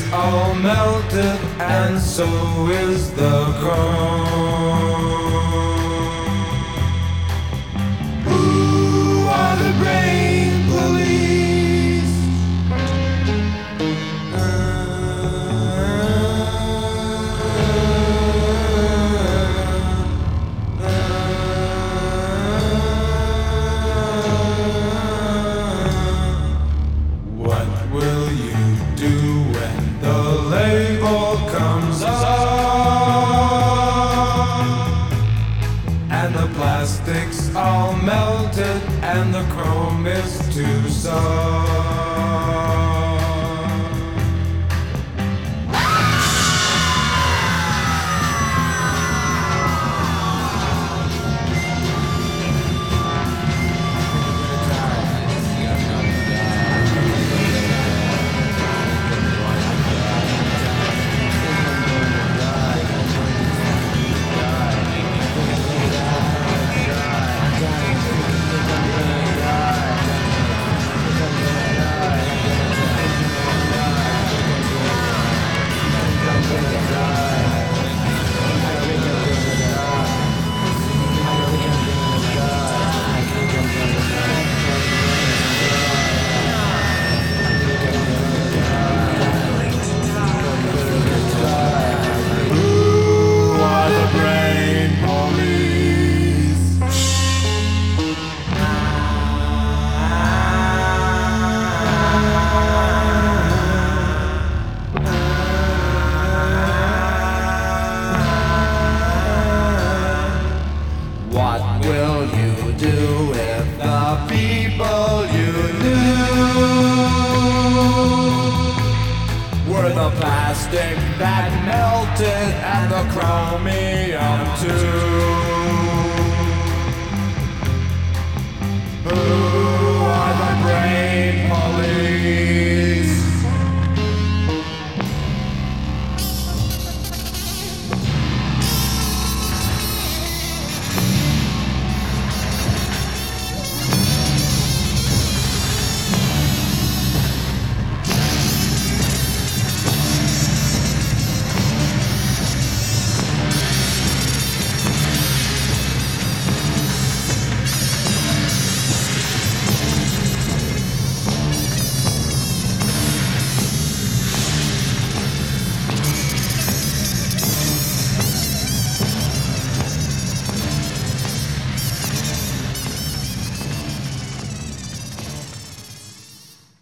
all melted, and so is the chrome. Who are the brain police? What will you do when the label comes off and the plastic's all melted and the chrome is too soft? What will you do if the people you knew were the plastic that melted and the chromium too?